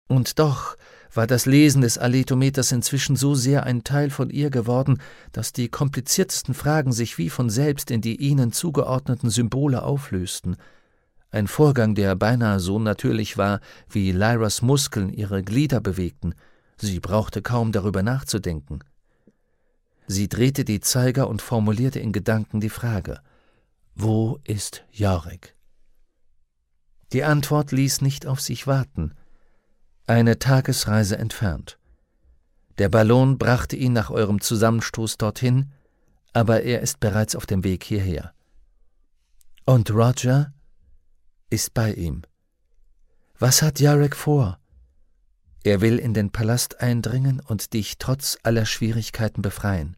Und doch war das Lesen des Aletometers inzwischen so sehr ein Teil von ihr geworden, dass die kompliziertesten Fragen sich wie von selbst in die ihnen zugeordneten Symbole auflösten. Ein Vorgang, der beinahe so natürlich war, wie Lyras Muskeln ihre Glieder bewegten. Sie brauchte kaum darüber nachzudenken. Sie drehte die Zeiger und formulierte in Gedanken die Frage: Wo ist Yorick? Die Antwort ließ nicht auf sich warten. Eine Tagesreise entfernt. Der Ballon brachte ihn nach eurem Zusammenstoß dorthin, aber er ist bereits auf dem Weg hierher. Und Roger ist bei ihm. Was hat Yorick vor? Er will in den Palast eindringen und dich trotz aller Schwierigkeiten befreien.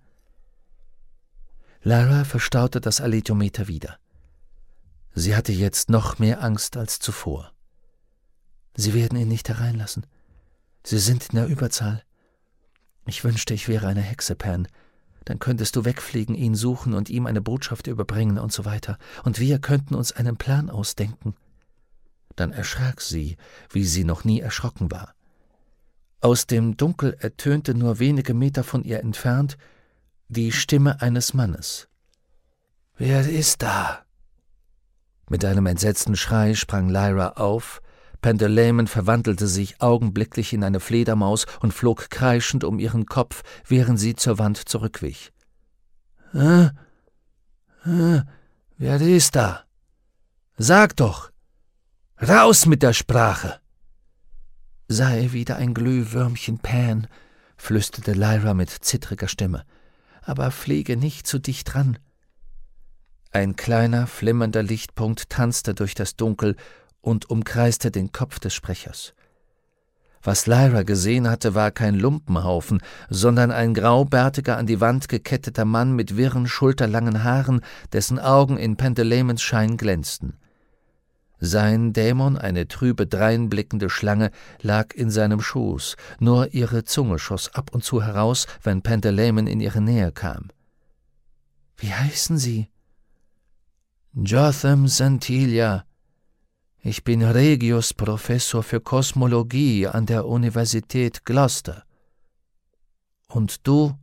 Lara verstaute das Aletometer wieder. Sie hatte jetzt noch mehr Angst als zuvor. Sie werden ihn nicht hereinlassen. Sie sind in der Überzahl. Ich wünschte, ich wäre eine Hexe, Pan. Dann könntest du wegfliegen, ihn suchen und ihm eine Botschaft überbringen und so weiter. Und wir könnten uns einen Plan ausdenken. Dann erschrak sie, wie sie noch nie erschrocken war. Aus dem Dunkel ertönte nur wenige Meter von ihr entfernt die Stimme eines Mannes. »Wer ist da?« Mit einem entsetzten Schrei sprang Lyra auf. Pantaleimon verwandelte sich augenblicklich in eine Fledermaus und flog kreischend um ihren Kopf, während sie zur Wand zurückwich. »Wer ist da? Sag doch! Raus mit der Sprache!« »Sei wieder ein Glühwürmchen, Pan«, flüsterte Lyra mit zittriger Stimme, »aber fliege nicht zu dicht ran.« Ein kleiner, flimmernder Lichtpunkt tanzte durch das Dunkel und umkreiste den Kopf des Sprechers. Was Lyra gesehen hatte, war kein Lumpenhaufen, sondern ein graubärtiger, an die Wand geketteter Mann mit wirren, schulterlangen Haaren, dessen Augen in Pantaleimons Schein glänzten. Sein Dämon, eine trübe, dreinblickende Schlange, lag in seinem Schoß, nur ihre Zunge schoss ab und zu heraus, wenn Pantaleimon in ihre Nähe kam. »Wie heißen Sie?« »Jotham Santilia. Ich bin Regius-Professor für Kosmologie an der Universität Gloucester.« »Und du?«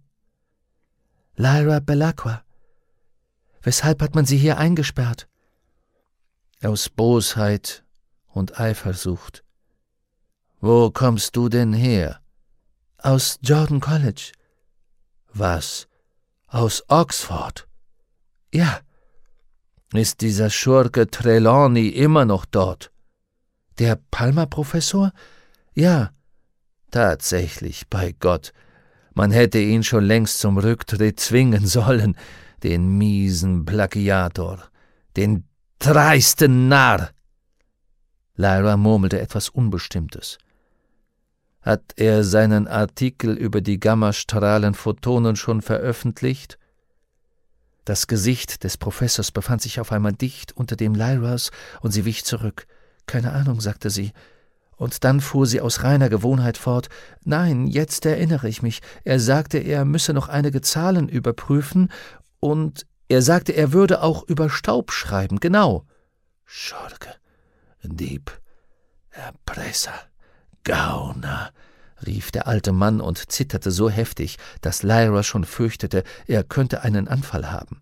»Lyra Belacqua. Weshalb hat man Sie hier eingesperrt?« »Aus Bosheit und Eifersucht.« »Wo kommst du denn her?« »Aus Jordan College.« »Was? Aus Oxford?« »Ja.« »Ist dieser Schurke Trelawney immer noch dort?« »Der Palmer-Professor? Ja.« »Tatsächlich, bei Gott. Man hätte ihn schon längst zum Rücktritt zwingen sollen, den miesen Plagiator, den dreisten Narr!« Lyra murmelte etwas Unbestimmtes. »Hat er seinen Artikel über die Gammastrahlenphotonen schon veröffentlicht?« Das Gesicht des Professors befand sich auf einmal dicht unter dem Lyras, und sie wich zurück. »Keine Ahnung«, sagte sie. Und dann fuhr sie aus reiner Gewohnheit fort. »Nein, jetzt erinnere ich mich. Er sagte, er müsse noch einige Zahlen überprüfen, und er sagte, er würde auch über Staub schreiben, genau.« »Schurke, Dieb, Erpresser, Gauner«, rief der alte Mann und zitterte so heftig, dass Lyra schon fürchtete, er könnte einen Anfall haben.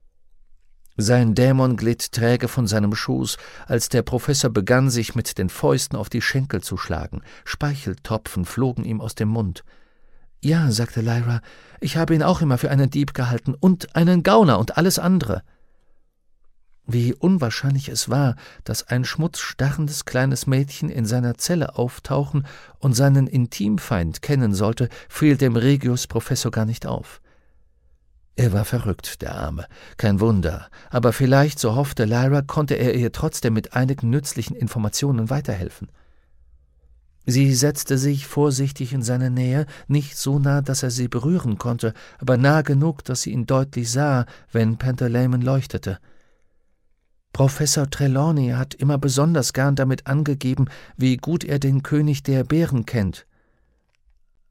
Sein Dämon glitt träge von seinem Schoß, als der Professor begann, sich mit den Fäusten auf die Schenkel zu schlagen. Speicheltropfen flogen ihm aus dem Mund. »Ja«, sagte Lyra, »ich habe ihn auch immer für einen Dieb gehalten und einen Gauner und alles andere.« Wie unwahrscheinlich es war, dass ein schmutzstarrendes kleines Mädchen in seiner Zelle auftauchen und seinen Intimfeind kennen sollte, fiel dem Regius-Professor gar nicht auf. Er war verrückt, der Arme, kein Wunder, aber vielleicht, so hoffte Lyra, konnte er ihr trotzdem mit einigen nützlichen Informationen weiterhelfen. Sie setzte sich vorsichtig in seine Nähe, nicht so nah, dass er sie berühren konnte, aber nah genug, dass sie ihn deutlich sah, wenn Pantaleimon leuchtete. Professor Trelawney hat immer besonders gern damit angegeben, wie gut er den König der Bären kennt.